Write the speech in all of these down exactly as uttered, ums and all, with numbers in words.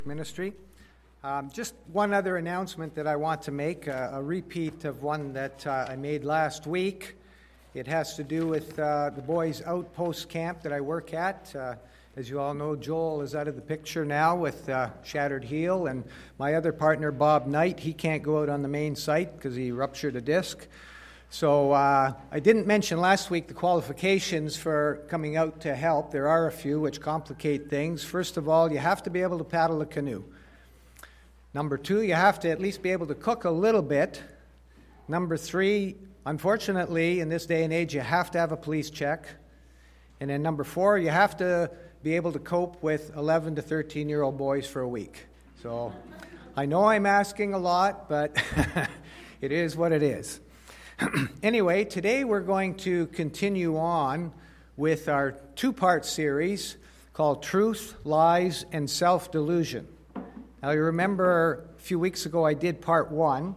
Ministry. Um, just one other announcement that I want to make, uh, a repeat of one that uh, I made last week. It has to do with uh, the boys' outpost camp that I work at. Uh, as you all know, Joel is out of the picture now with uh, shattered heel, and my other partner, Bob Knight, he can't go out on the main site because he ruptured a disc. So uh, I didn't mention last week the qualifications for coming out to help. There are a few which complicate things. First of all, you have to be able to paddle a canoe. Number two, you have to at least be able to cook a little bit. Number three, unfortunately, in this day and age, you have to have a police check. And then number four, you have to be able to cope with eleven to thirteen-year-old boys for a week. So I know I'm asking a lot, but it is what it is. Anyway, today we're going to continue on with our two-part series called Truth, Lies, and Self-Delusion. Now, you remember a few weeks ago I did part one.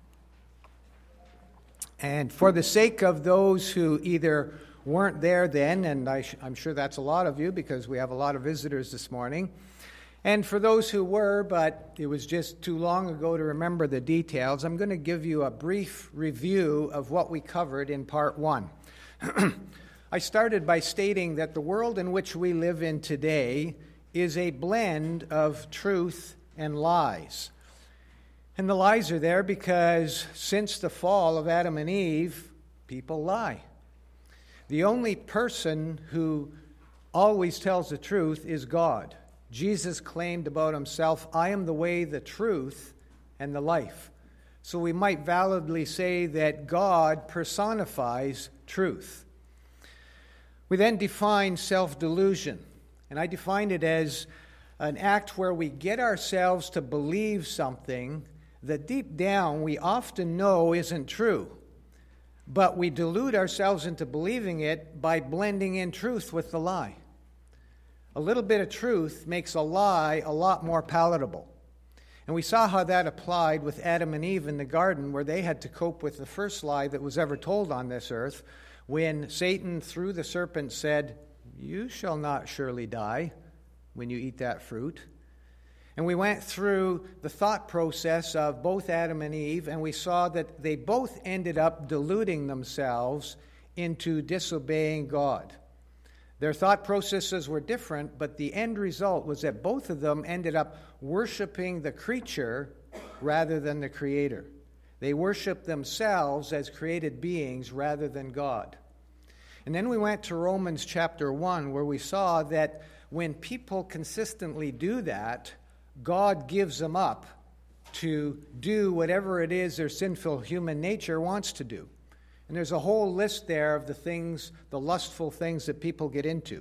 And for the sake of those who either weren't there then, and I sh- I'm sure that's a lot of you because we have a lot of visitors this morning, and for those who were, but it was just too long ago to remember the details, I'm going to give you a brief review of what we covered in part one. I started by stating that the world in which we live in today is a blend of truth and lies. And the lies are there because since the fall of Adam and Eve, people lie. The only person who always tells the truth is God. Jesus claimed about himself, I am the way, the truth, and the life. So we might validly say that God personifies truth. We then define self-delusion, and I define it as an act where we get ourselves to believe something that deep down we often know isn't true, but we delude ourselves into believing it by blending in truth with the lie. A little bit of truth makes a lie a lot more palatable. And we saw how that applied with Adam and Eve in the garden, where they had to cope with the first lie that was ever told on this earth, when Satan, through the serpent, said, "You shall not surely die when you eat that fruit." And we went through the thought process of both Adam and Eve, and we saw that they both ended up deluding themselves into disobeying God. Their thought processes were different, but the end result was that both of them ended up worshiping the creature rather than the Creator. They worshiped themselves as created beings rather than God. And then we went to Romans chapter one, where we saw that when people consistently do that, God gives them up to do whatever it is their sinful human nature wants to do. And there's a whole list there of the things, the lustful things that people get into.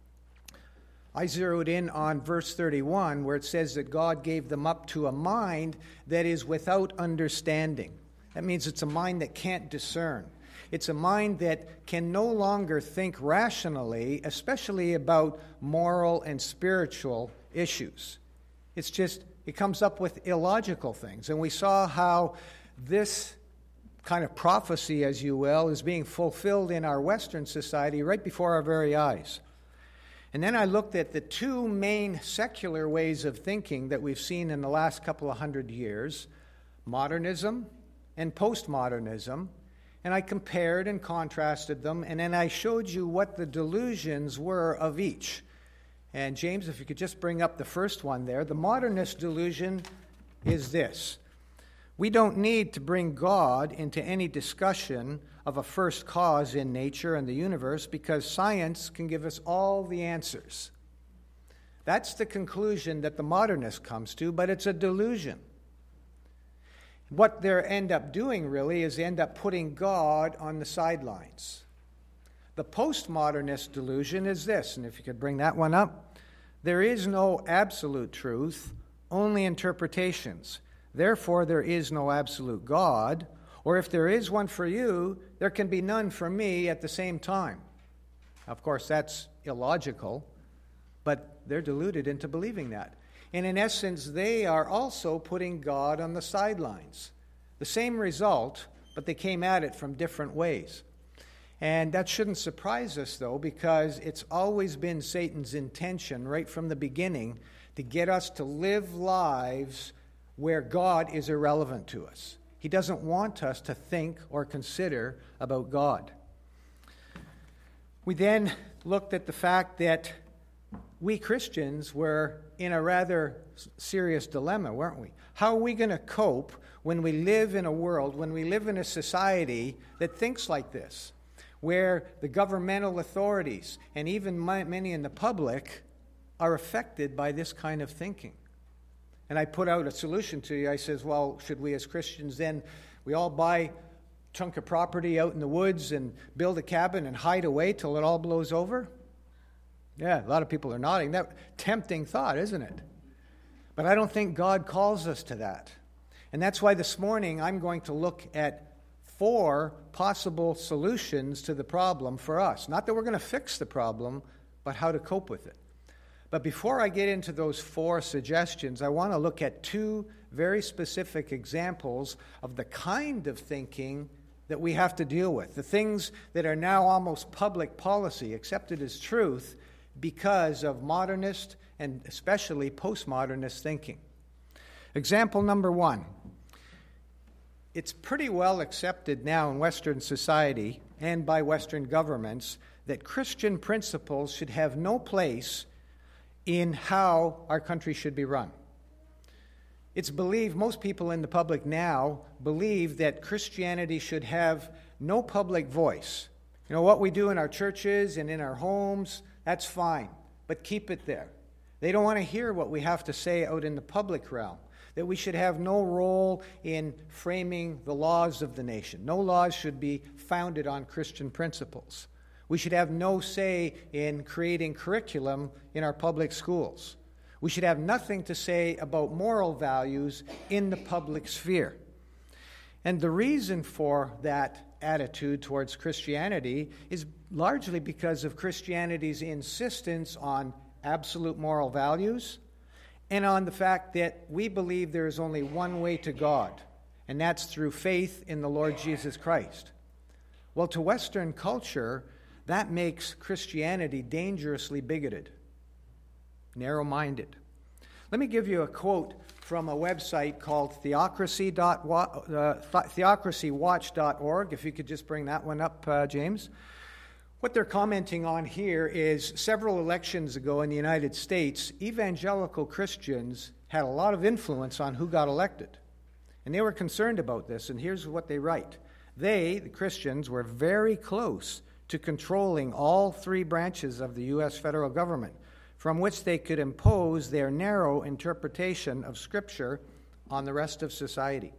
I zeroed in on verse thirty-one, where it says that God gave them up to a mind that is without understanding. That means it's a mind that can't discern. It's a mind that can no longer think rationally, especially about moral and spiritual issues. It's just, it comes up with illogical things. And we saw how this kind of prophecy, as you will, is being fulfilled in our Western society right before our very eyes. And then I looked at the two main secular ways of thinking that we've seen in the last couple of hundred years, modernism and postmodernism, and I compared and contrasted them, and then I showed you what the delusions were of each. And James, if you could just bring up the first one there. The modernist delusion is this: we don't need to bring God into any discussion of a first cause in nature and the universe because science can give us all the answers. That's the conclusion that the modernist comes to, but it's a delusion. What they end up doing really is they end up putting God on the sidelines. The postmodernist delusion is this, and if you could bring that one up. There is no absolute truth, only interpretations. Therefore, there is no absolute God, or if there is one for you, there can be none for me at the same time. Of course, that's illogical, but they're deluded into believing that. And in essence, they are also putting God on the sidelines. The same result, but they came at it from different ways. And that shouldn't surprise us, though, because it's always been Satan's intention right from the beginning to get us to live lives where God is irrelevant to us. He doesn't want us to think or consider about God. We then looked at the fact that we Christians were in a rather serious dilemma, weren't we? How are we going to cope when we live in a world, when we live in a society that thinks like this, where the governmental authorities and even many in the public are affected by this kind of thinking? And I put out a solution to you. I says, well, should we as Christians then, we all buy a chunk of property out in the woods and build a cabin and hide away till it all blows over? Yeah, a lot of people are nodding. That tempting thought, isn't it? But I don't think God calls us to that. And that's why this morning I'm going to look at four possible solutions to the problem for us. Not that we're going to fix the problem, but how to cope with it. But before I get into those four suggestions, I want to look at two very specific examples of the kind of thinking that we have to deal with, the things that are now almost public policy, accepted as truth, because of modernist and especially postmodernist thinking. Example number one. It's pretty well accepted now in Western society and by Western governments that Christian principles should have no place in how our country should be run. It's believed, most people in the public now believe that Christianity should have no public voice. You know, what we do in our churches and in our homes, that's fine, but keep it there. They don't want to hear what we have to say out in the public realm, that we should have no role in framing the laws of the nation. No laws should be founded on Christian principles. We should have no say in creating curriculum in our public schools. We should have nothing to say about moral values in the public sphere. And the reason for that attitude towards Christianity is largely because of Christianity's insistence on absolute moral values and on the fact that we believe there is only one way to God, and that's through faith in the Lord Jesus Christ. Well, to Western culture, that makes Christianity dangerously bigoted, narrow-minded. Let me give you a quote from a website called theocracy dot theocracy watch dot org, if you could just bring that one up, uh, James. What they're commenting on here is several elections ago in the United States, evangelical Christians had a lot of influence on who got elected. And they were concerned about this, and here's what they write. They, the Christians, were very close to controlling all three branches of the U S federal government, from which they could impose their narrow interpretation of Scripture on the rest of society.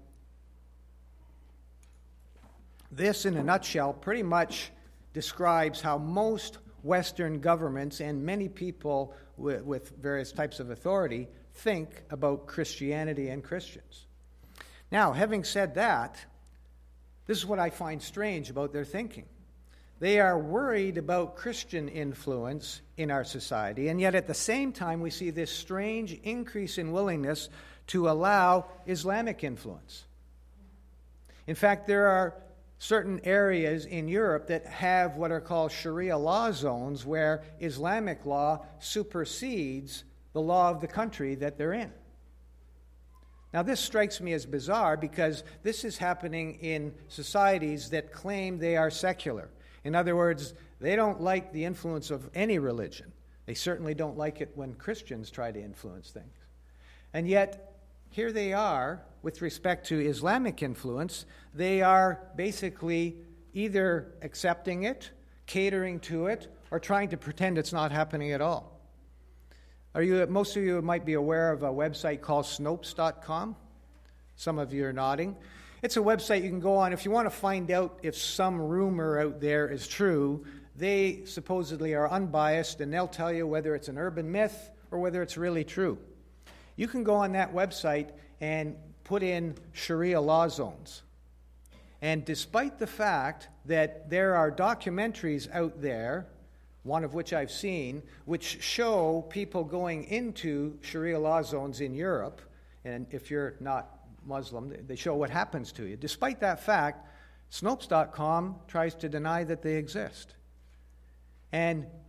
This, in a nutshell, pretty much describes how most Western governments and many people with, with various types of authority think about Christianity and Christians. Now, having said that, this is what I find strange about their thinking. They are worried about Christian influence in our society, and yet at the same time we see this strange increase in willingness to allow Islamic influence. In fact, there are certain areas in Europe that have what are called Sharia law zones where Islamic law supersedes the law of the country that they're in. Now, this strikes me as bizarre because this is happening in societies that claim they are secular. In other words, they don't like the influence of any religion. They certainly don't like it when Christians try to influence things. And yet, here they are, with respect to Islamic influence, they are basically either accepting it, catering to it, or trying to pretend it's not happening at all. Are you? Most of you might be aware of a website called Snopes dot com. Some of you are nodding. It's a website you can go on if you want to find out if some rumor out there is true. They supposedly are unbiased, and they'll tell you whether it's an urban myth or whether it's really true. You can go on that website and put in Sharia law zones. And despite the fact that there are documentaries out there, one of which I've seen, which show people going into Sharia law zones in Europe, and if you're not Muslim, they show what happens to you. Despite that fact, Snopes dot com tries to deny that they exist. And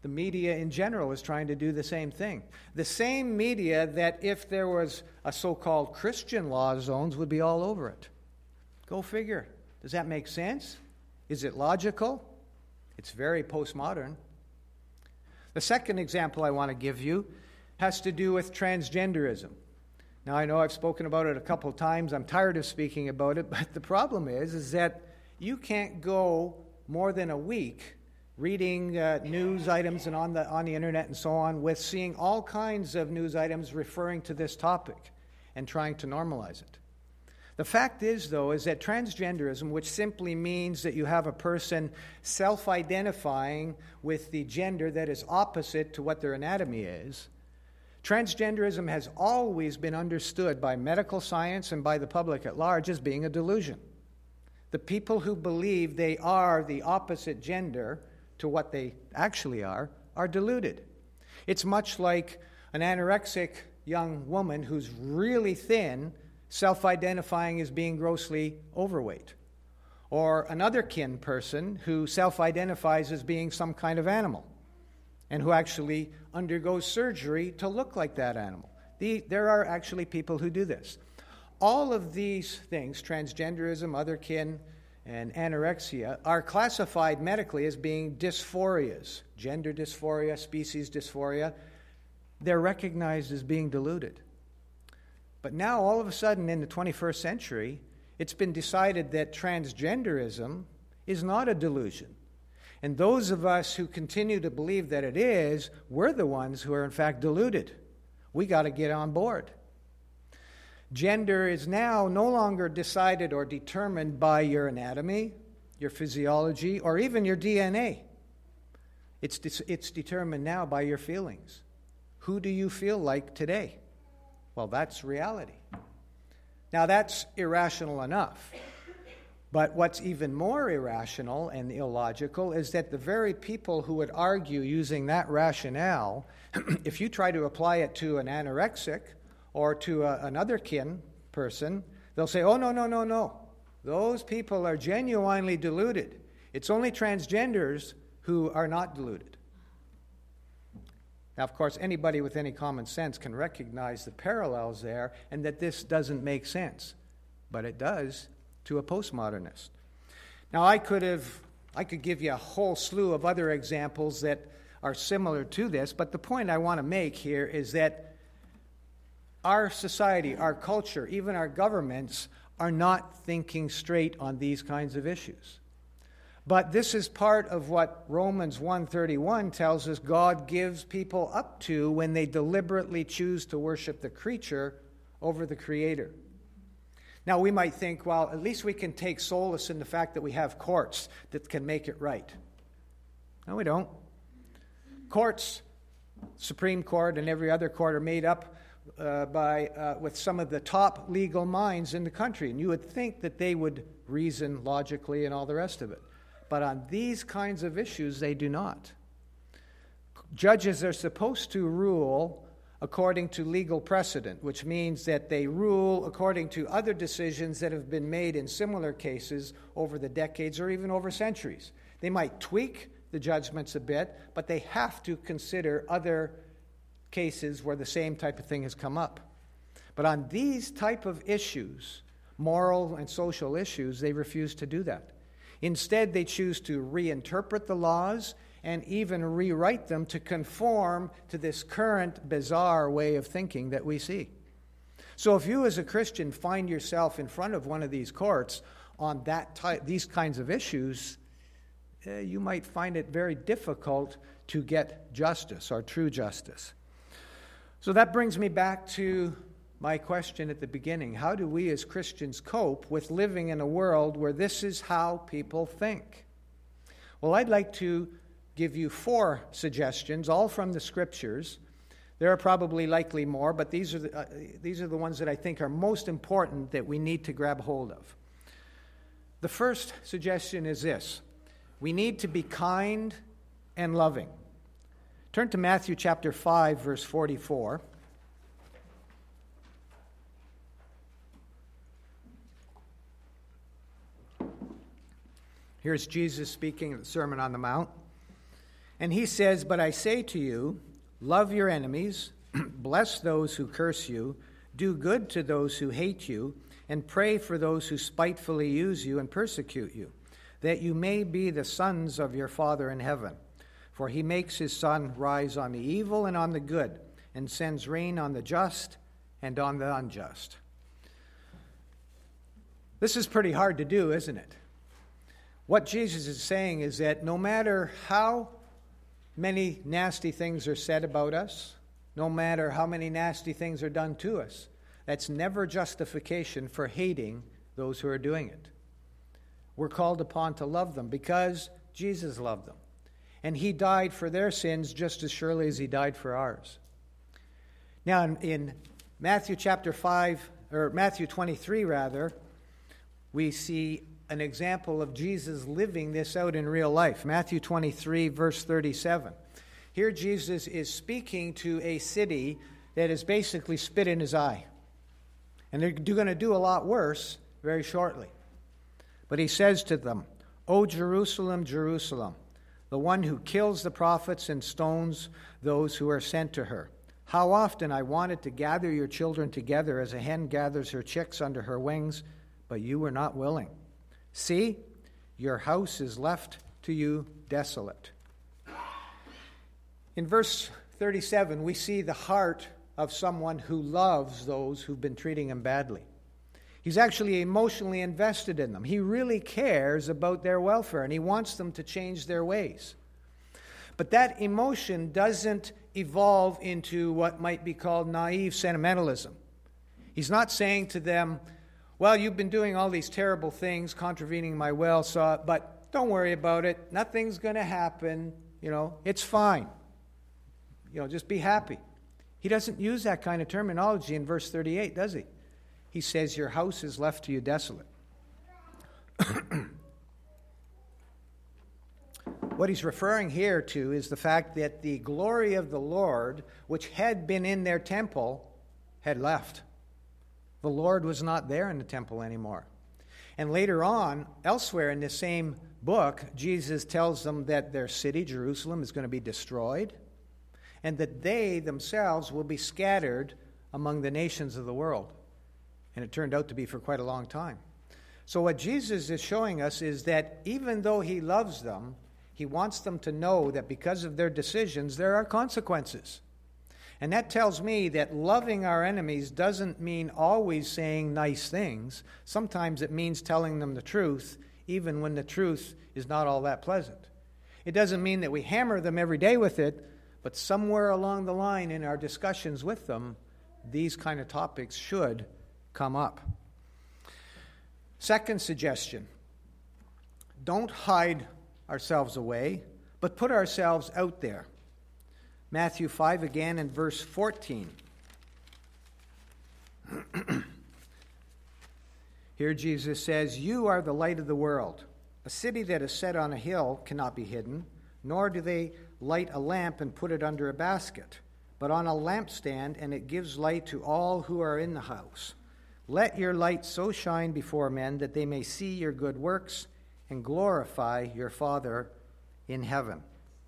The media in general is trying to do the same thing. The same media that if there was a so-called Christian law zones would be all over it. Go figure. Does that make sense? Is it logical? It's very postmodern. The second example I want to give you has to do with transgenderism. Now, I know I've spoken about it a couple of times. I'm tired of speaking about it, but the problem is, is that you can't go more than a week reading uh, news items and on the on the internet and so on with seeing all kinds of news items referring to this topic and trying to normalize it. The fact is, though, is that transgenderism, which simply means that you have a person self-identifying with the gender that is opposite to what their anatomy is, transgenderism has always been understood by medical science and by the public at large as being a delusion. The people who believe they are the opposite gender to what they actually are, are deluded. It's much like an anorexic young woman who's really thin, self-identifying as being grossly overweight. Or another kin person who self-identifies as being some kind of animal and who actually undergoes surgery to look like that animal. The, there are actually people who do this. All of these things, transgenderism, other kin, and anorexia, are classified medically as being dysphorias, gender dysphoria, species dysphoria. They're recognized as being deluded. But now, all of a sudden, in the twenty-first century, it's been decided that transgenderism is not a delusion. And those of us who continue to believe that it is, we're the ones who are in fact deluded. We got to get on board. Gender is now no longer decided or determined by your anatomy, your physiology, or even your D N A. It's, de- it's determined now by your feelings. Who do you feel like today? Well, that's reality. Now, that's irrational enough. But what's even more irrational and illogical is that the very people who would argue using that rationale, if you try to apply it to an anorexic or to a, another kin person, they'll say, oh, no, no, no, no. Those people are genuinely deluded. It's only transgenders who are not deluded. Now, of course, anybody with any common sense can recognize the parallels there and that this doesn't make sense. But it does to a postmodernist. Now, I could have, I could give you a whole slew of other examples that are similar to this, but the point I want to make here is that our society, our culture, even our governments are not thinking straight on these kinds of issues. But this is part of what Romans one thirty-one tells us God gives people up to when they deliberately choose to worship the creature over the Creator. Now, we might think, well, at least we can take solace in the fact that we have courts that can make it right. No, we don't. Courts, Supreme Court and every other court, are made up uh, by uh, with some of the top legal minds in the country. And you would think that they would reason logically and all the rest of it. But on these kinds of issues, they do not. Judges are supposed to rule according to legal precedent, which means that they rule according to other decisions that have been made in similar cases over the decades or even over centuries. They might tweak the judgments a bit, but they have to consider other cases where the same type of thing has come up. But on these type of issues, moral and social issues, they refuse to do that. Instead, they choose to reinterpret the laws and even rewrite them to conform to this current bizarre way of thinking that we see. So if you as a Christian find yourself in front of one of these courts on that type, these kinds of issues, uh, you might find it very difficult to get justice or true justice. So that brings me back to my question at the beginning. How do we as Christians cope with living in a world where this is how people think? Well, I'd like to give you four suggestions, all from the Scriptures. There are probably likely more, but these are the, uh, these are the ones that I think are most important that we need to grab hold of. The first suggestion is this: we need to be kind and loving. Turn to Matthew chapter five, verse forty-four. Here's Jesus speaking at the Sermon on the Mount. And he says, "But I say to you, love your enemies, bless those who curse you, do good to those who hate you, and pray for those who spitefully use you and persecute you, that you may be the sons of your Father in heaven. For he makes his sun rise on the evil and on the good, and sends rain on the just and on the unjust." This is pretty hard to do, isn't it? What Jesus is saying is that no matter how many nasty things are said about us, no matter how many nasty things are done to us, that's never justification for hating those who are doing it. We're called upon to love them because Jesus loved them. And he died for their sins just as surely as he died for ours. Now, in, in Matthew chapter five, or Matthew twenty-three rather, we see an example of Jesus living this out in real life. Matthew twenty-three, verse thirty-seven. Here Jesus is speaking to a city that is basically spit in his eye. And they're going to do a lot worse very shortly. But he says to them, "O Jerusalem, Jerusalem, the one who kills the prophets and stones those who are sent to her. How often I wanted to gather your children together as a hen gathers her chicks under her wings, but you were not willing. See, your house is left to you desolate." In verse thirty-seven, we see the heart of someone who loves those who've been treating him badly. He's actually emotionally invested in them. He really cares about their welfare, and he wants them to change their ways. But that emotion doesn't evolve into what might be called naive sentimentalism. He's not saying to them, "Well, you've been doing all these terrible things, contravening my will, so, but don't worry about it. Nothing's going to happen. You know, it's fine. You know, just be happy." He doesn't use that kind of terminology in verse thirty-eight, does he? He says, "Your house is left to you desolate." What he's referring here to is the fact that the glory of the Lord, which had been in their temple, had left. The Lord was not there in the temple anymore. And later on, elsewhere in the same book, Jesus tells them that their city, Jerusalem, is going to be destroyed, and that they themselves will be scattered among the nations of the world. And it turned out to be for quite a long time. So what Jesus is showing us is that even though he loves them, he wants them to know that because of their decisions, there are consequences. And that tells me that loving our enemies doesn't mean always saying nice things. Sometimes it means telling them the truth, even when the truth is not all that pleasant. It doesn't mean that we hammer them every day with it, but somewhere along the line in our discussions with them, these kind of topics should come up. Second suggestion: don't hide ourselves away, but put ourselves out there. Matthew five again in verse fourteen. Here Jesus says, "You are the light of the world. A city that is set on a hill cannot be hidden, nor do they light a lamp and put it under a basket, but on a lampstand, and it gives light to all who are in the house. Let your light so shine before men that they may see your good works and glorify your Father in heaven."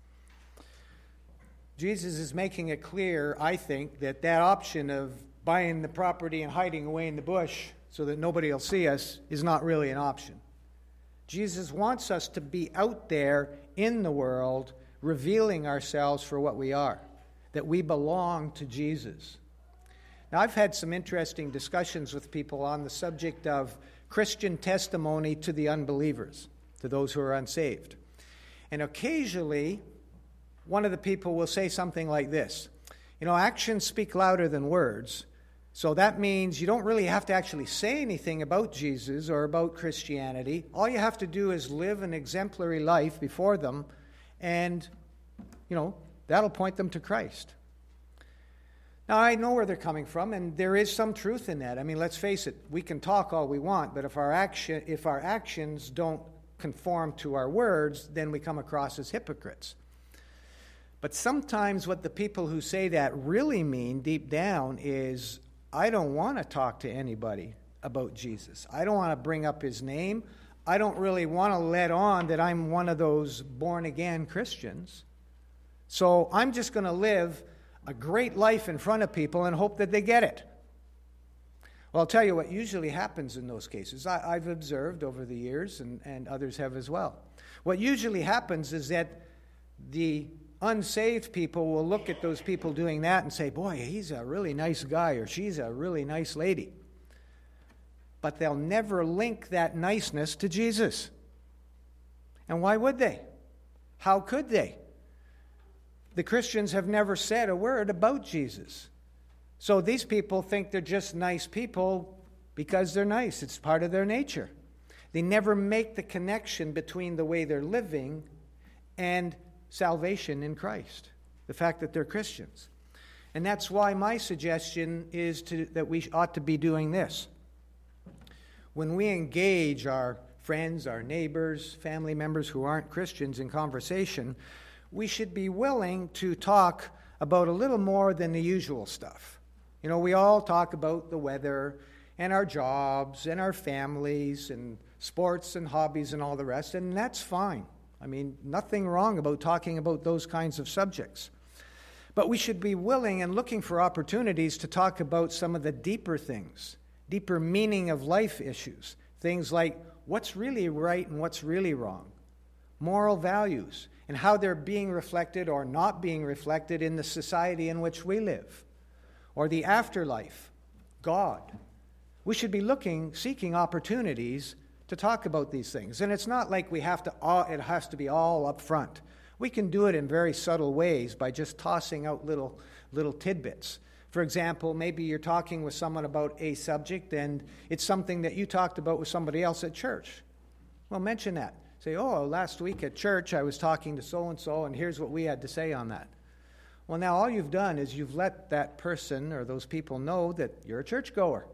Jesus is making it clear, I think, that that option of buying the property and hiding away in the bush so that nobody will see us is not really an option. Jesus wants us to be out there in the world, revealing ourselves for what we are, that we belong to Jesus. Now, I've had some interesting discussions with people on the subject of Christian testimony to the unbelievers, to those who are unsaved. And occasionally, one of the people will say something like this: you know, actions speak louder than words, so that means you don't really have to actually say anything about Jesus or about Christianity. All you have to do is live an exemplary life before them, and, you know, that'll point them to Christ. Now, I know where they're coming from, and there is some truth in that. I mean, let's face it, we can talk all we want, but if our action, if our actions don't conform to our words, then we come across as hypocrites. But sometimes what the people who say that really mean deep down is, I don't want to talk to anybody about Jesus. I don't want to bring up his name. I don't really want to let on that I'm one of those born-again Christians. So I'm just going to live a great life in front of people and hope that they get it. Well, I'll tell you what usually happens in those cases. I, I've observed over the years, and, and others have as well. What usually happens is that the unsaved people will look at those people doing that and say, boy, he's a really nice guy, or she's a really nice lady. But they'll never link that niceness to Jesus. And why would they? How could they? The Christians have never said a word about Jesus. So these people think they're just nice people because they're nice. It's part of their nature. They never make the connection between the way they're living and salvation in Christ, the fact that they're Christians. And that's why my suggestion is to, that we ought to be doing this. When we engage our friends, our neighbors, family members who aren't Christians in conversation, we should be willing to talk about a little more than the usual stuff. You know, we all talk about the weather and our jobs and our families and sports and hobbies and all the rest, and that's fine. I mean, nothing wrong about talking about those kinds of subjects. But we should be willing and looking for opportunities to talk about some of the deeper things, deeper meaning of life issues, things like what's really right and what's really wrong, moral values, and how they're being reflected or not being reflected in the society in which we live, or the afterlife, God. We should be looking, seeking opportunities to talk about these things. And it's not like we have to, all, it has to be all up front. We can do it in very subtle ways by just tossing out little, little tidbits. For example, maybe you're talking with someone about a subject and it's something that you talked about with somebody else at church. Well, mention that. Say, oh, last week at church I was talking to so-and-so and here's what we had to say on that. Well, now all you've done is you've let that person or those people know that you're a churchgoer.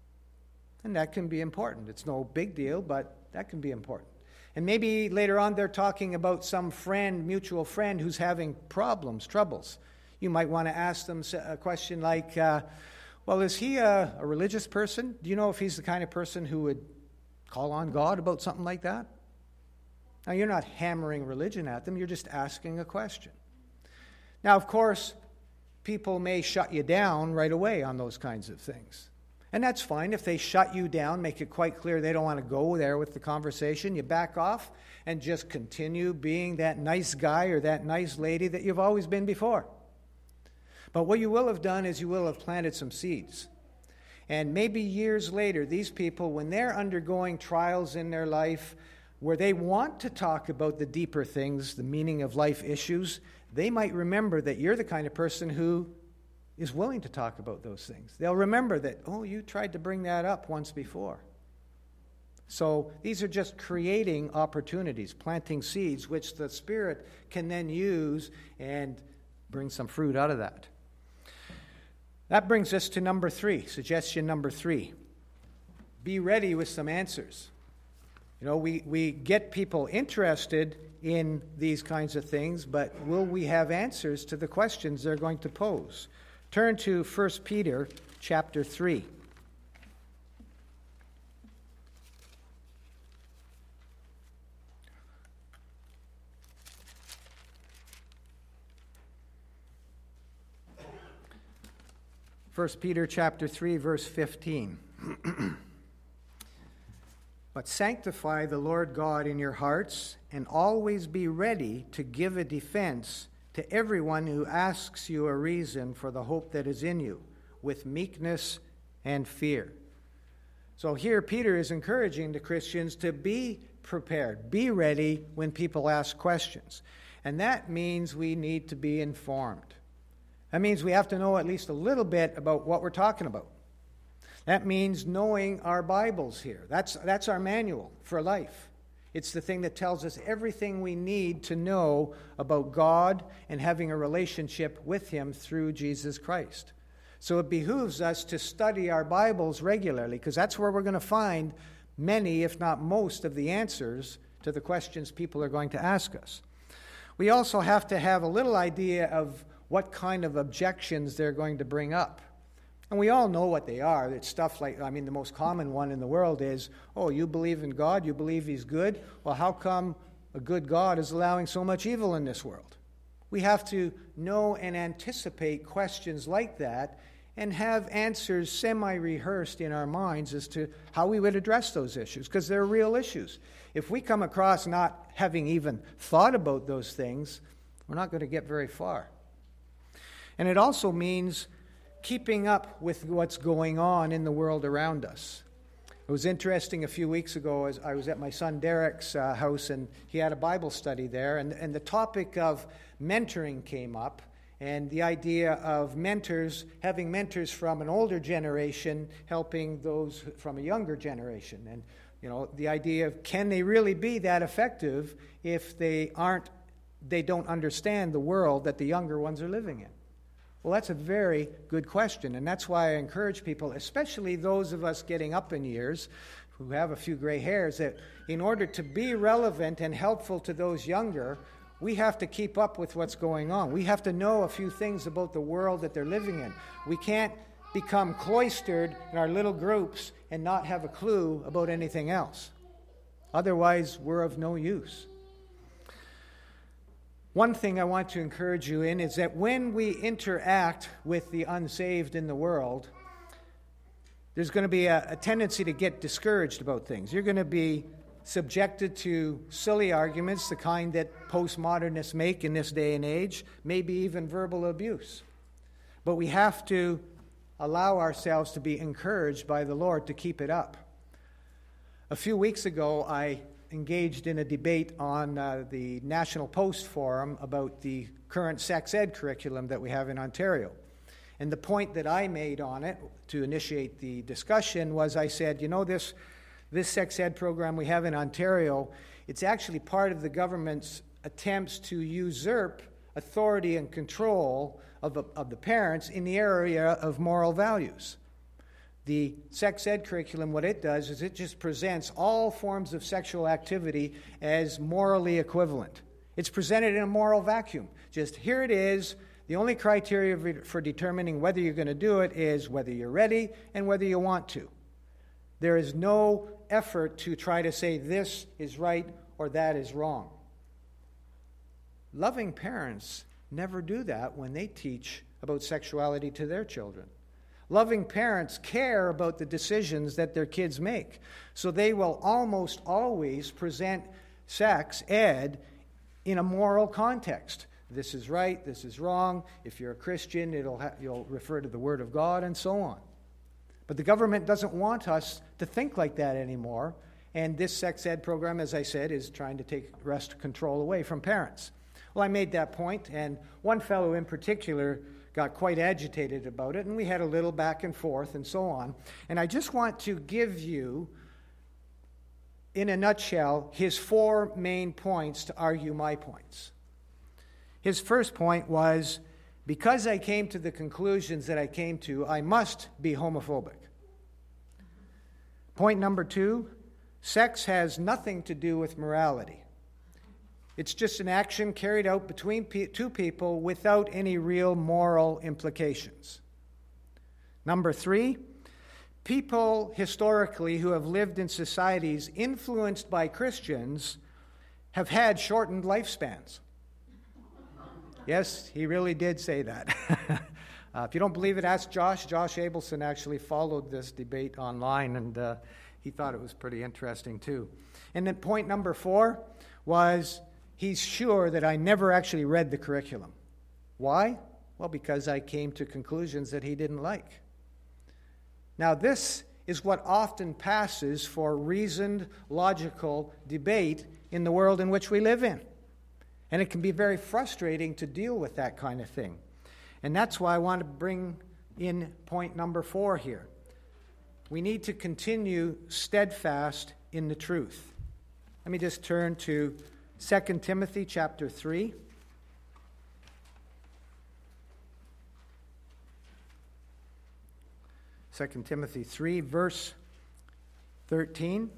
And that can be important. It's no big deal, but that can be important. And maybe later on they're talking about some friend, mutual friend, who's having problems, troubles. You might want to ask them a question like, uh, well, is he a, a religious person? Do you know if he's the kind of person who would call on God about something like that? Now, you're not hammering religion at them. You're just asking a question. Now, of course, people may shut you down right away on those kinds of things. And that's fine. If they shut you down, make it quite clear they don't want to go there with the conversation, you back off and just continue being that nice guy or that nice lady that you've always been before. But what you will have done is you will have planted some seeds. And maybe years later, these people, when they're undergoing trials in their life where they want to talk about the deeper things, the meaning of life issues, they might remember that you're the kind of person who is willing to talk about those things. They'll remember that, oh, you tried to bring that up once before. So these are just creating opportunities, planting seeds, which the Spirit can then use and bring some fruit out of that. That brings us to number three, suggestion number three. Be ready with some answers. You know, we, we get people interested in these kinds of things, but will we have answers to the questions they're going to pose? Turn to First Peter chapter three. First Peter chapter three, verse fifteen. But sanctify the Lord God in your hearts, and always be ready to give a defense to everyone who asks you a reason for the hope that is in you, with meekness and fear. So here Peter is encouraging the Christians to be prepared, be ready when people ask questions. And that means we need to be informed. That means we have to know at least a little bit about what we're talking about. That means knowing our Bibles here. That's, that's our manual for life. It's the thing that tells us everything we need to know about God and having a relationship with Him through Jesus Christ. So it behooves us to study our Bibles regularly, because that's where we're going to find many, if not most, of the answers to the questions people are going to ask us. We also have to have a little idea of what kind of objections they're going to bring up. And we all know what they are. It's stuff like, I mean, the most common one in the world is, oh, you believe in God, you believe He's good? Well, how come a good God is allowing so much evil in this world? We have to know and anticipate questions like that and have answers semi-rehearsed in our minds as to how we would address those issues, because they're real issues. If we come across not having even thought about those things, we're not going to get very far. And it also means keeping up with what's going on in the world around us. It was interesting a few weeks ago as I was at my son Derek's uh, house, and he had a Bible study there, and, and the topic of mentoring came up, and the idea of mentors, having mentors from an older generation helping those from a younger generation. And, you know, the idea of, can they really be that effective if they aren't, they don't understand the world that the younger ones are living in? Well, that's a very good question, and that's why I encourage people, especially those of us getting up in years who have a few gray hairs, that in order to be relevant and helpful to those younger, we have to keep up with what's going on. We have to know a few things about the world that they're living in. We can't become cloistered in our little groups and not have a clue about anything else. Otherwise, we're of no use. One thing I want to encourage you in is that when we interact with the unsaved in the world, there's going to be a, a tendency to get discouraged about things. You're going to be subjected to silly arguments, the kind that postmodernists make in this day and age, maybe even verbal abuse. But we have to allow ourselves to be encouraged by the Lord to keep it up. A few weeks ago, I engaged in a debate on uh, the National Post Forum about the current sex ed curriculum that we have in Ontario. And the point that I made on it to initiate the discussion was, I said, you know, this, this sex ed program we have in Ontario, it's actually part of the government's attempts to usurp authority and control of, of the parents in the area of moral values. The sex ed curriculum, what it does is it just presents all forms of sexual activity as morally equivalent. It's presented in a moral vacuum. Just here it is. The only criteria for determining whether you're going to do it is whether you're ready and whether you want to. There is no effort to try to say this is right or that is wrong. Loving parents never do that when they teach about sexuality to their children. Loving parents care about the decisions that their kids make. So they will almost always present sex ed in a moral context. This is right, this is wrong. If you're a Christian, it'll ha- you'll refer to the Word of God and so on. But the government doesn't want us to think like that anymore. And this sex ed program, as I said, is trying to take wrest control away from parents. Well, I made that point, and one fellow in particular got quite agitated about it, and we had a little back and forth and so on. And I just want to give you, in a nutshell, his four main points to argue my points. His first point was, because I came to the conclusions that I came to, I must be homophobic. Point number two, sex has nothing to do with morality. It's just an action carried out between pe- two people without any real moral implications. Number three, people historically who have lived in societies influenced by Christians have had shortened lifespans. Yes, he really did say that. uh, if you don't believe it, ask Josh. Josh Abelson actually followed this debate online, and uh, he thought it was pretty interesting too. And then point number four was, he's sure that I never actually read the curriculum. Why? Well, because I came to conclusions that he didn't like. Now, this is what often passes for reasoned, logical debate in the world in which we live in. And it can be very frustrating to deal with that kind of thing. And that's why I want to bring in point number four here. We need to continue steadfast in the truth. Let me just turn to Second Timothy chapter three. Second Timothy three, verse thirteen.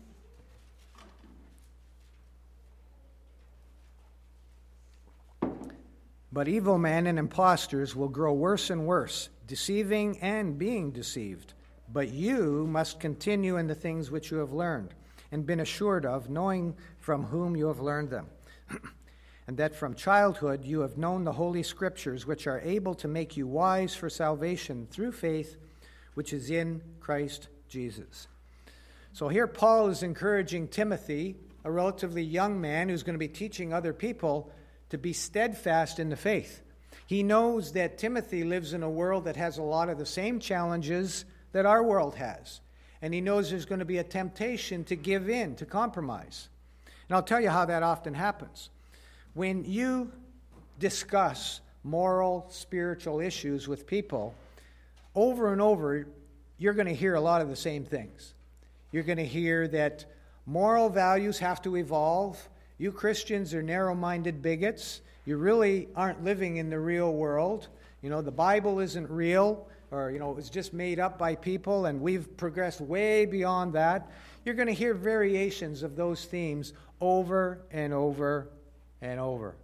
But evil men and impostors will grow worse and worse, deceiving and being deceived. But you must continue in the things which you have learned and been assured of, knowing from whom you have learned them. and that from childhood you have known the Holy Scriptures, which are able to make you wise for salvation through faith, which is in Christ Jesus. So here Paul is encouraging Timothy, a relatively young man who's going to be teaching other people, to be steadfast in the faith. He knows that Timothy lives in a world that has a lot of the same challenges that our world has. And he knows there's going to be a temptation to give in, to compromise. And I'll tell you how that often happens. When you discuss moral, spiritual issues with people, over and over, you're going to hear a lot of the same things. You're going to hear that moral values have to evolve. You Christians are narrow-minded bigots. You really aren't living in the real world. You know, the Bible isn't real, or, you know, it was just made up by people, and we've progressed way beyond that. You're going to hear variations of those themes over and over and over.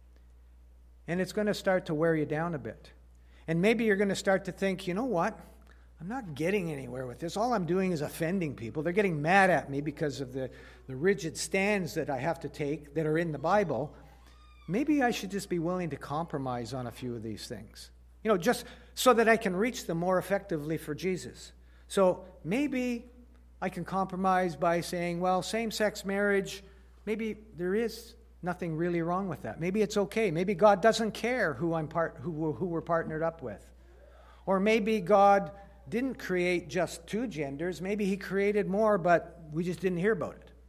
And it's going to start to wear you down a bit. And maybe you're going to start to think, you know what? I'm not getting anywhere with this. All I'm doing is offending people. They're getting mad at me because of the, the rigid stands that I have to take that are in the Bible. Maybe I should just be willing to compromise on a few of these things. You know, just so that I can reach them more effectively for Jesus. So maybe I can compromise by saying, well, same-sex marriage, maybe there is nothing really wrong with that. Maybe it's okay. Maybe God doesn't care who I'm part, who, who we're partnered up with. Or maybe God didn't create just two genders. Maybe he created more, but we just didn't hear about it.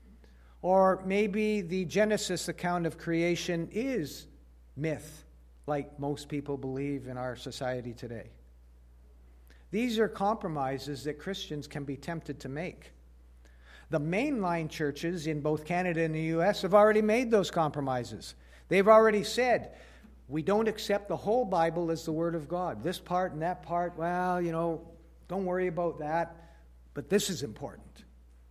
Or maybe the Genesis account of creation is myth, like most people believe in our society today. These are compromises that Christians can be tempted to make. The mainline churches in both Canada and the U S have already made those compromises. They've already said, we don't accept the whole Bible as the Word of God. This part and that part, well, you know, don't worry about that, but this is important.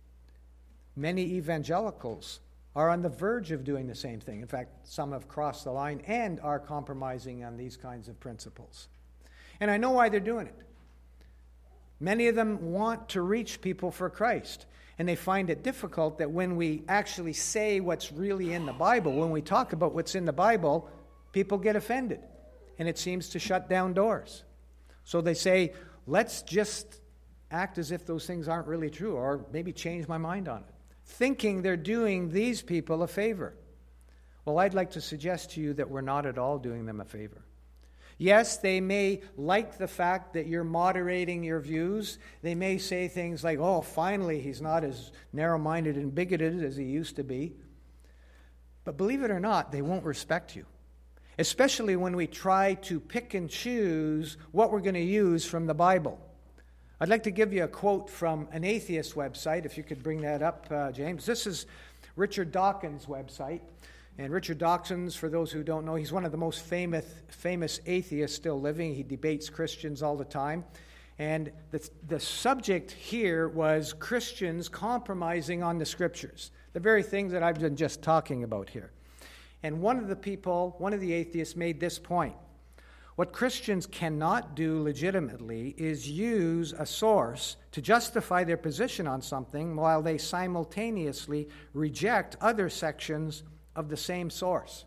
Many evangelicals are on the verge of doing the same thing. In fact, some have crossed the line and are compromising on these kinds of principles. And I know why they're doing it. Many of them want to reach people for Christ. And they find it difficult that when we actually say what's really in the Bible, when we talk about what's in the Bible, people get offended. And it seems to shut down doors. So they say, let's just act as if those things aren't really true, or maybe change my mind on it, thinking they're doing these people a favor. Well, I'd like to suggest to you that we're not at all doing them a favor. Yes, they may like the fact that you're moderating your views. They may say things like, oh, finally he's not as narrow-minded and bigoted as he used to be. But believe it or not, they won't respect you, especially when we try to pick and choose what we're going to use from the Bible. I'd like to give you a quote from an atheist website, if you could bring that up, uh, James. This is Richard Dawkins' website. And Richard Dawkins, for those who don't know, he's one of the most famous famous atheists still living. He debates Christians all the time. And the, the subject here was Christians compromising on the Scriptures, the very thing that I've been just talking about here. And one of the people, one of the atheists made this point. What Christians cannot do legitimately is use a source to justify their position on something while they simultaneously reject other sections of the same source.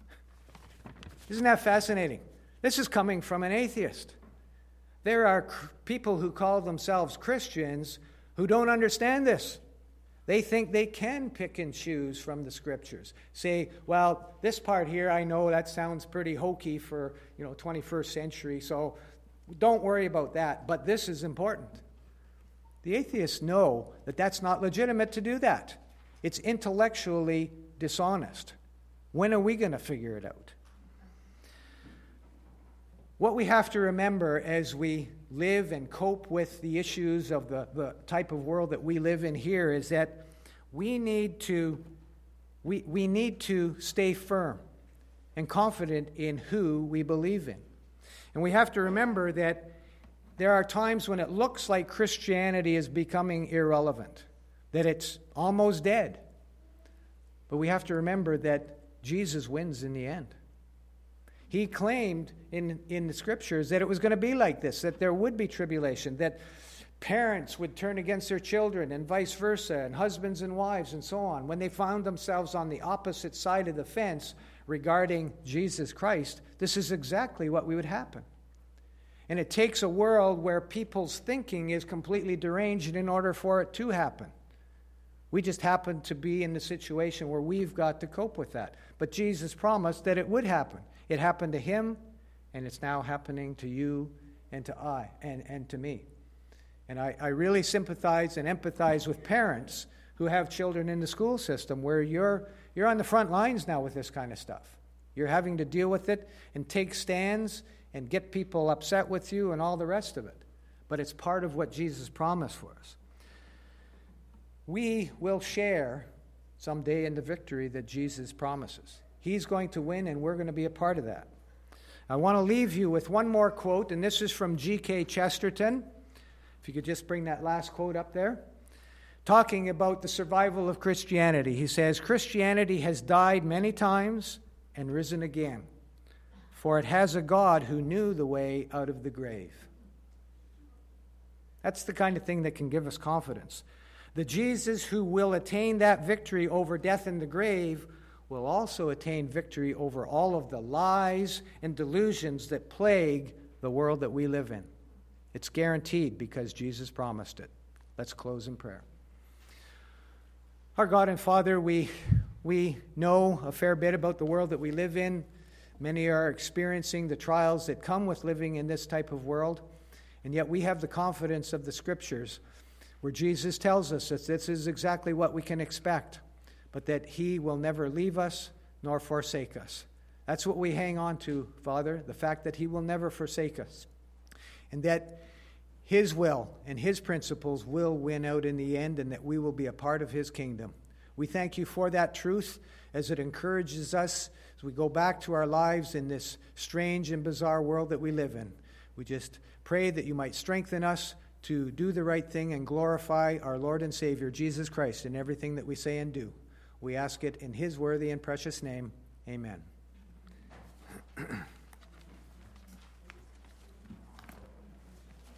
Isn't that fascinating? This is coming from an atheist. There are cr- people who call themselves Christians who don't understand this. They think they can pick and choose from the Scriptures. Say, well, this part here, I know that sounds pretty hokey for, you know, twenty-first century, so don't worry about that, but this is important. The atheists know that that's not legitimate to do that. It's intellectually dishonest. When are we going to figure it out? What we have to remember as we live and cope with the issues of the, the type of world that we live in here is that we need to we, we need to stay firm and confident in who we believe in. And we have to remember that there are times when it looks like Christianity is becoming irrelevant, that it's almost dead. But we have to remember that Jesus wins in the end. He claimed in, in the Scriptures that it was going to be like this, that there would be tribulation, that parents would turn against their children and vice versa, and husbands and wives and so on. When they found themselves on the opposite side of the fence regarding Jesus Christ, this is exactly what we would happen. And it takes a world where people's thinking is completely deranged in order for it to happen. We just happen to be in the situation where we've got to cope with that. But Jesus promised that it would happen. It happened to him, and it's now happening to you and to I and, and to me. And I, I really sympathize and empathize with parents who have children in the school system where you're you're on the front lines now with this kind of stuff. You're having to deal with it and take stands and get people upset with you and all the rest of it. But it's part of what Jesus promised for us. We will share someday in the victory that Jesus promises. He's going to win, and we're going to be a part of that. I want to leave you with one more quote, and this is from G K Chesterton. If you could just bring that last quote up there. Talking about the survival of Christianity, he says, "Christianity has died many times and risen again, for it has a God who knew the way out of the grave." That's the kind of thing that can give us confidence. The Jesus who will attain that victory over death and the grave will also attain victory over all of the lies and delusions that plague the world that we live in. It's guaranteed because Jesus promised it. Let's close in prayer. Our God and Father, we, we know a fair bit about the world that we live in. Many are experiencing the trials that come with living in this type of world. And yet we have the confidence of the Scriptures where Jesus tells us that this is exactly what we can expect, but that he will never leave us nor forsake us. That's what we hang on to, Father, the fact that he will never forsake us, and that his will and his principles will win out in the end, and that we will be a part of his kingdom. We thank you for that truth as it encourages us as we go back to our lives in this strange and bizarre world that we live in. We just pray that you might strengthen us to do the right thing and glorify our Lord and Savior, Jesus Christ, in everything that we say and do. We ask it in his worthy and precious name. Amen.